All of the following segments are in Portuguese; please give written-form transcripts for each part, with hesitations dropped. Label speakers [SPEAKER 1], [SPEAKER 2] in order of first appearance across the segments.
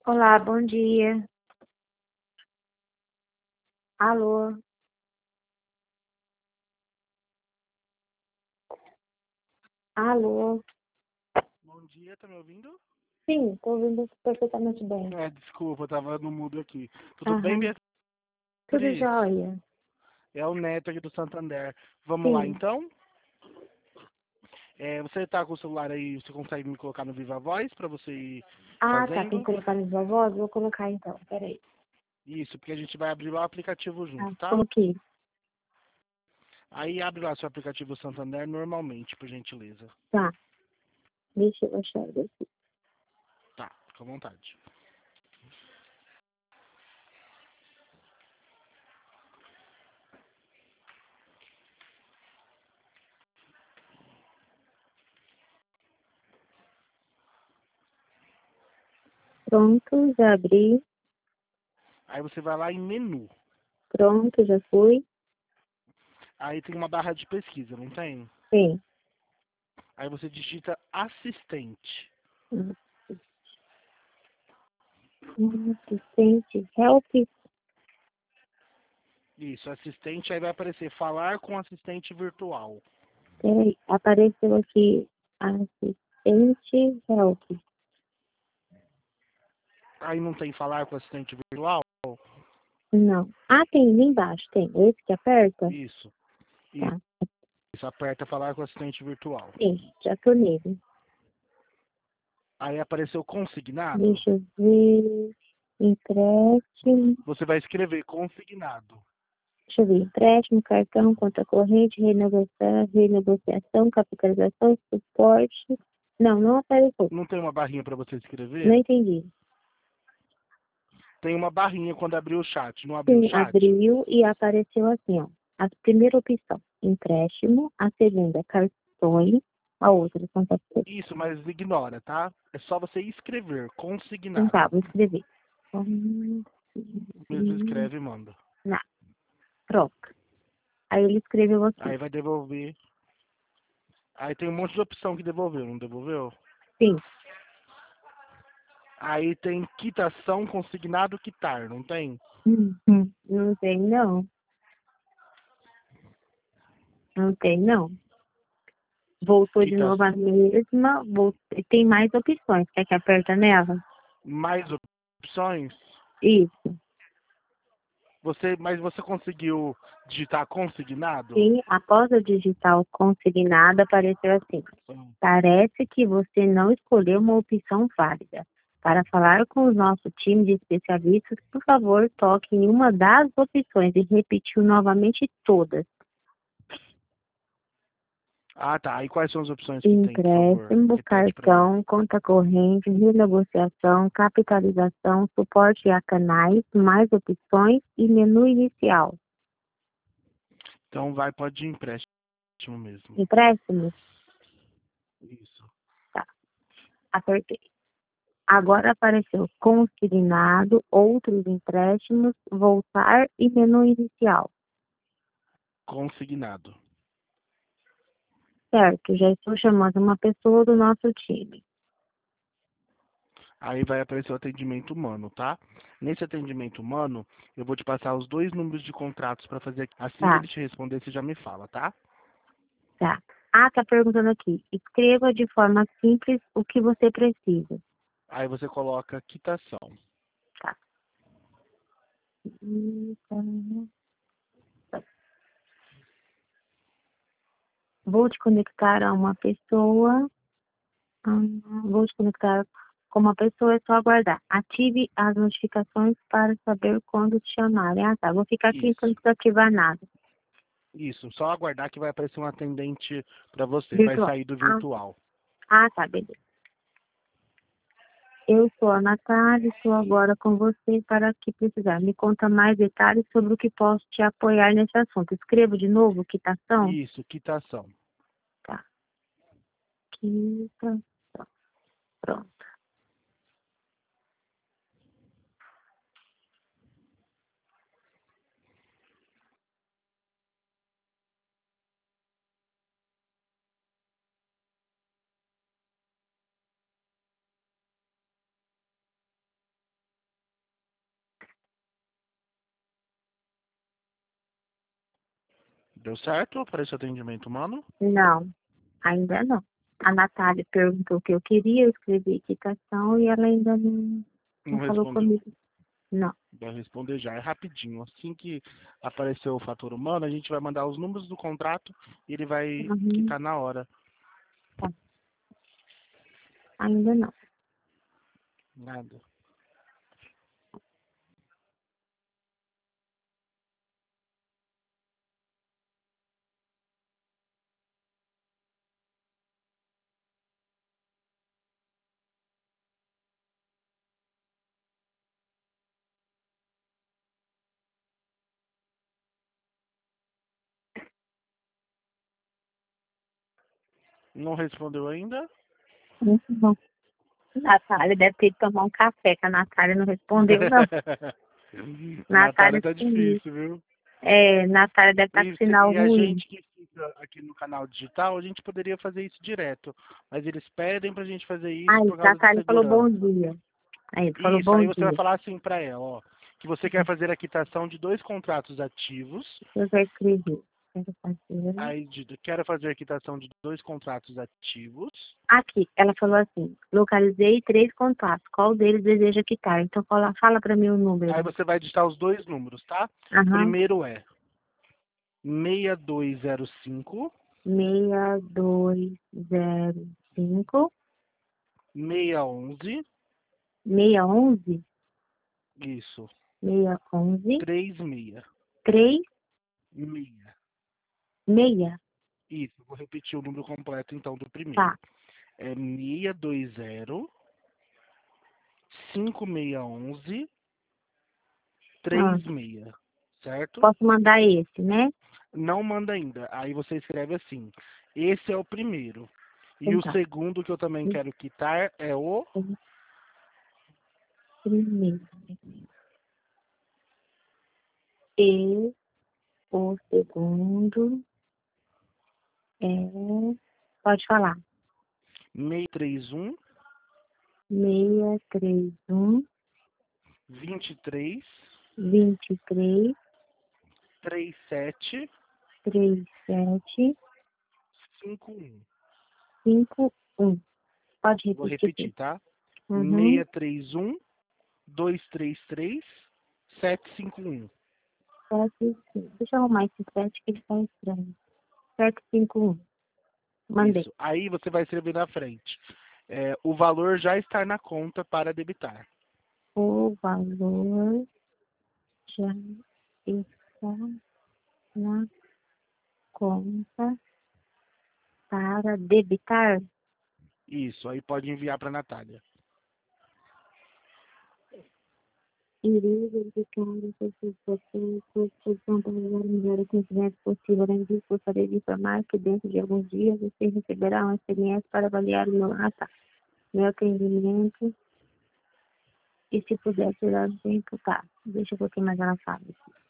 [SPEAKER 1] Olá, bom dia. Alô, alô.
[SPEAKER 2] Bom dia, tá me ouvindo?
[SPEAKER 1] Sim, estou ouvindo perfeitamente bem.
[SPEAKER 2] Desculpa, eu tava no mudo aqui. Tudo bem,
[SPEAKER 1] Aham, tudo
[SPEAKER 2] Beatriz?
[SPEAKER 1] jóia.
[SPEAKER 2] É o Neto aqui do Santander. Vamos lá,
[SPEAKER 1] Sim.
[SPEAKER 2] então? Você tá com o celular aí, você consegue me colocar no Viva Voz pra você ir
[SPEAKER 1] Ah, tá, tem que
[SPEAKER 2] fazendo?
[SPEAKER 1] colocar nos voz? Vou colocar então, peraí.
[SPEAKER 2] Isso, porque a gente vai abrir lá o aplicativo
[SPEAKER 1] Ah,
[SPEAKER 2] junto, tá?
[SPEAKER 1] coloquei.
[SPEAKER 2] Aí abre lá seu aplicativo Santander normalmente, por gentileza.
[SPEAKER 1] Tá, deixa eu achar ele aqui.
[SPEAKER 2] Tá, fica à vontade.
[SPEAKER 1] Pronto, já abri.
[SPEAKER 2] Aí você vai lá em menu.
[SPEAKER 1] Pronto, já fui.
[SPEAKER 2] Aí tem uma barra de pesquisa, não tem?
[SPEAKER 1] Sim.
[SPEAKER 2] Aí você digita assistente.
[SPEAKER 1] Assistente, help.
[SPEAKER 2] Isso, assistente, aí vai aparecer falar com assistente virtual.
[SPEAKER 1] Peraí, apareceu aqui assistente, help.
[SPEAKER 2] Aí não tem falar com assistente virtual?
[SPEAKER 1] Não. Ah, tem, ali embaixo, tem. Esse que aperta?
[SPEAKER 2] Isso.
[SPEAKER 1] Tá,
[SPEAKER 2] Isso, aperta falar com assistente virtual.
[SPEAKER 1] sim, já tô nele.
[SPEAKER 2] Aí apareceu consignado.
[SPEAKER 1] Deixa eu ver. Empréstimo.
[SPEAKER 2] Você vai escrever consignado.
[SPEAKER 1] Deixa eu ver. Empréstimo, cartão, conta corrente, renegociação, capitalização, suporte. Não, não apareceu.
[SPEAKER 2] Não tem uma barrinha para você
[SPEAKER 1] Não
[SPEAKER 2] escrever?
[SPEAKER 1] entendi.
[SPEAKER 2] Tem uma barrinha quando abrir o chat. Não abriu o
[SPEAKER 1] Sim,
[SPEAKER 2] chat?
[SPEAKER 1] abriu e apareceu assim, ó. A primeira opção, empréstimo. A segunda, cartões. A outra, conta corrente.
[SPEAKER 2] Isso, mas ignora, tá? É só você escrever
[SPEAKER 1] Então tá,
[SPEAKER 2] consignado.
[SPEAKER 1] vou escrever.
[SPEAKER 2] Mesmo escreve e manda.
[SPEAKER 1] Na, troca. Aí ele escreveu aqui.
[SPEAKER 2] Aí vai devolver. Aí tem um monte de opção que devolveu, não devolveu?
[SPEAKER 1] Sim.
[SPEAKER 2] Aí tem quitação, consignado, quitar, não tem?
[SPEAKER 1] Não tem, não. Não tem, não. Voltou de
[SPEAKER 2] Quitação.
[SPEAKER 1] novo a mesma. Tem mais opções. Quer que aperta nela?
[SPEAKER 2] Mais opções?
[SPEAKER 1] Isso.
[SPEAKER 2] Mas você conseguiu digitar consignado?
[SPEAKER 1] E após eu digitar o consignado, apareceu assim. Parece que você não escolheu uma opção válida. Para falar com o nosso time de especialistas, por favor, toque em uma das opções e repetiu novamente todas.
[SPEAKER 2] Ah, tá. E quais são as opções que tem, por favor?
[SPEAKER 1] Empréstimo,
[SPEAKER 2] Repete para mim.
[SPEAKER 1] cartão, conta corrente, renegociação, capitalização, suporte a canais, mais opções e menu inicial.
[SPEAKER 2] Então pode ir empréstimo mesmo.
[SPEAKER 1] Empréstimo?
[SPEAKER 2] Isso.
[SPEAKER 1] Tá, apertei. Agora apareceu consignado, outros empréstimos, voltar e menu inicial.
[SPEAKER 2] Consignado.
[SPEAKER 1] Certo, já estou chamando uma pessoa do nosso time.
[SPEAKER 2] Aí vai aparecer o atendimento humano, tá? Nesse atendimento humano, eu vou te passar os 2 números de contratos para fazer aqui. Assim que
[SPEAKER 1] Tá,
[SPEAKER 2] ele te responder, você já me fala, tá?
[SPEAKER 1] tá. Ah, tá perguntando aqui. Escreva de forma simples o que você precisa.
[SPEAKER 2] Aí você coloca quitação.
[SPEAKER 1] Tá. Vou te conectar a uma pessoa. Vou te conectar com uma pessoa, é só aguardar. Ative as notificações para saber quando te chamarem. Ah, tá. Vou ficar aqui
[SPEAKER 2] Isso.
[SPEAKER 1] enquanto não desativar nada.
[SPEAKER 2] Isso. Só aguardar que vai aparecer um atendente para você. Vai
[SPEAKER 1] Virtual.
[SPEAKER 2] sair do
[SPEAKER 1] Ah,
[SPEAKER 2] virtual.
[SPEAKER 1] tá, beleza. Eu sou a Natália, estou agora com você para que precisar. Me conta mais detalhes sobre o que posso te apoiar nesse assunto. Escrevo de novo, quitação?
[SPEAKER 2] Isso, quitação.
[SPEAKER 1] Tá. Quitação. Pronto.
[SPEAKER 2] Deu certo? Apareceu atendimento humano?
[SPEAKER 1] Não, ainda não. A Natália perguntou o que eu queria, eu escrevi quitação e ela ainda
[SPEAKER 2] Não
[SPEAKER 1] não falou
[SPEAKER 2] respondeu.
[SPEAKER 1] comigo. Não.
[SPEAKER 2] Vai responder já, é rapidinho. Assim que aparecer o fator humano, a gente vai mandar os números do contrato e ele vai
[SPEAKER 1] Uhum,
[SPEAKER 2] quitar na hora.
[SPEAKER 1] tá. Ainda não.
[SPEAKER 2] Nada. Não respondeu ainda?
[SPEAKER 1] Muito bom. Natália deve ter ido tomar um café, que a Natália não respondeu, não.
[SPEAKER 2] A Natália
[SPEAKER 1] Natália
[SPEAKER 2] tá
[SPEAKER 1] sumiu.
[SPEAKER 2] difícil, viu?
[SPEAKER 1] É, Natália deve estar com sinal
[SPEAKER 2] E a
[SPEAKER 1] ruim.
[SPEAKER 2] gente que fica aqui no canal digital, a gente poderia fazer isso direto. Mas eles pedem pra gente fazer isso
[SPEAKER 1] Aí,
[SPEAKER 2] por causa de
[SPEAKER 1] Natália falou bom
[SPEAKER 2] segurança.
[SPEAKER 1] dia. Aí, falou
[SPEAKER 2] Isso,
[SPEAKER 1] bom
[SPEAKER 2] aí você vai
[SPEAKER 1] dia.
[SPEAKER 2] falar assim pra ela, ó, que você quer fazer a quitação de 2 contratos ativos.
[SPEAKER 1] Eu já escrevi. Quero fazer.
[SPEAKER 2] Aí quero fazer a quitação de 2 contratos ativos.
[SPEAKER 1] Aqui, ela falou assim, localizei 3 contatos, qual deles deseja quitar? Então fala para mim o
[SPEAKER 2] Aí
[SPEAKER 1] número.
[SPEAKER 2] você vai digitar os 2 números, tá?
[SPEAKER 1] Aham,
[SPEAKER 2] Primeiro é 6205
[SPEAKER 1] 6205
[SPEAKER 2] 611,
[SPEAKER 1] 611
[SPEAKER 2] isso,
[SPEAKER 1] 611
[SPEAKER 2] 36.
[SPEAKER 1] 36.
[SPEAKER 2] Isso, vou repetir o número completo então do primeiro.
[SPEAKER 1] Tá.
[SPEAKER 2] É 620 5611
[SPEAKER 1] Ah,
[SPEAKER 2] 36, certo?
[SPEAKER 1] posso mandar esse, né?
[SPEAKER 2] Não manda ainda. Aí você escreve assim: esse é o primeiro. E o
[SPEAKER 1] Então,
[SPEAKER 2] segundo que eu também quero quitar é o.
[SPEAKER 1] esse primeiro. E o segundo é. Pode falar.
[SPEAKER 2] 631
[SPEAKER 1] 631
[SPEAKER 2] 23
[SPEAKER 1] 23
[SPEAKER 2] 37
[SPEAKER 1] 37
[SPEAKER 2] 51.
[SPEAKER 1] 51. Pode
[SPEAKER 2] Vou
[SPEAKER 1] repetir.
[SPEAKER 2] repetir, tá?
[SPEAKER 1] Uhum.
[SPEAKER 2] 631 233 751.
[SPEAKER 1] 75. Deixa eu arrumar esse 7 que ele tá estranho. 751. Mandei.
[SPEAKER 2] Isso. Aí você vai escrever na frente. O valor já está na conta para debitar.
[SPEAKER 1] O valor já está na conta para debitar.
[SPEAKER 2] Isso. Aí pode enviar para a Natália.
[SPEAKER 1] Irei verificar se você posição para levar o melhor atendimento possível. Além disso, gostaria de informar que dentro de alguns dias você receberá um SMS para avaliar o meu atendimento. E se puder tirar o tempo, tá. Deixa eu ver o que mais ela fala.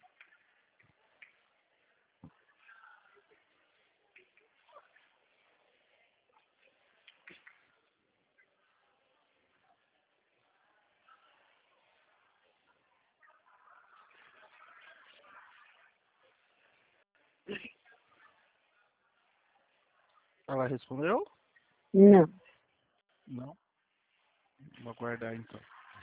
[SPEAKER 2] Ela respondeu?
[SPEAKER 1] Não.
[SPEAKER 2] Não. Vou aguardar então.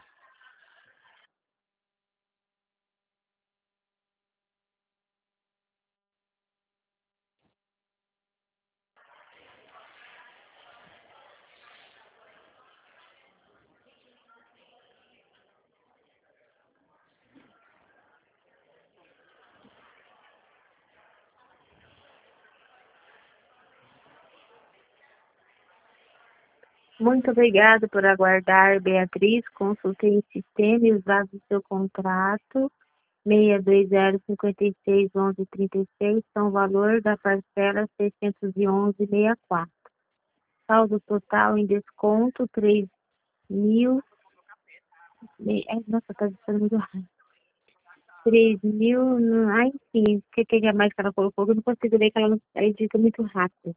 [SPEAKER 1] Muito obrigada por aguardar, Beatriz. Consultei o sistema e os dados do seu contrato. 620561136 são o valor da parcela 611,64. Saldo total em desconto 3.000. Nossa, tá dizendo muito rápido. 3.000. Ai, sim. O que é mais que ela colocou? Eu não consigo ler que ela edita muito rápido.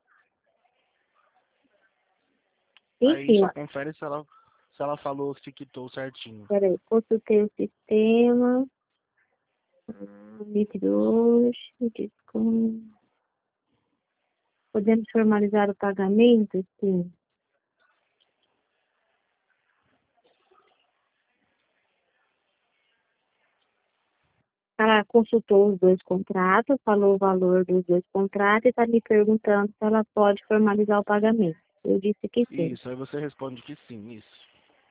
[SPEAKER 2] Aí
[SPEAKER 1] Enfim,
[SPEAKER 2] só
[SPEAKER 1] ó,
[SPEAKER 2] confere se ela falou se quitou certinho.
[SPEAKER 1] peraí. Consultei o sistema. Líquido hoje. Desconto. Podemos formalizar o pagamento? Sim. Ela consultou os dois contratos, falou o valor dos dois contratos e está me perguntando se ela pode formalizar o pagamento. Eu disse que sim.
[SPEAKER 2] Isso, aí você responde que sim, isso.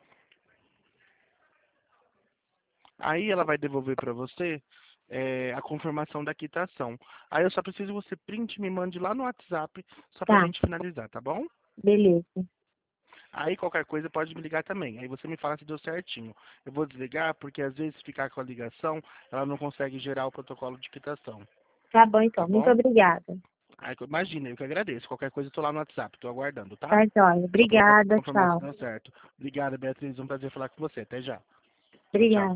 [SPEAKER 2] Aí ela vai devolver para você a confirmação da quitação. Aí eu só preciso que você print e me mande lá no WhatsApp, só pra
[SPEAKER 1] Tá,
[SPEAKER 2] gente finalizar, tá bom?
[SPEAKER 1] beleza.
[SPEAKER 2] Aí qualquer coisa pode me ligar também. Aí você me fala se deu certinho. Eu vou desligar porque às vezes ficar com a ligação, ela não consegue gerar o protocolo de quitação,
[SPEAKER 1] Tá bom,
[SPEAKER 2] tá
[SPEAKER 1] então. Muito
[SPEAKER 2] bom?
[SPEAKER 1] obrigada.
[SPEAKER 2] Aí, imagina, eu que agradeço. Qualquer coisa eu tô lá no WhatsApp, tô aguardando, tá?
[SPEAKER 1] Tá, joia.
[SPEAKER 2] Só pra
[SPEAKER 1] Obrigada,
[SPEAKER 2] confirmar se
[SPEAKER 1] tchau.
[SPEAKER 2] deu certo. Obrigada, Beatriz. Um prazer falar com você. Até já. Tchau, tchau.
[SPEAKER 1] Obrigada.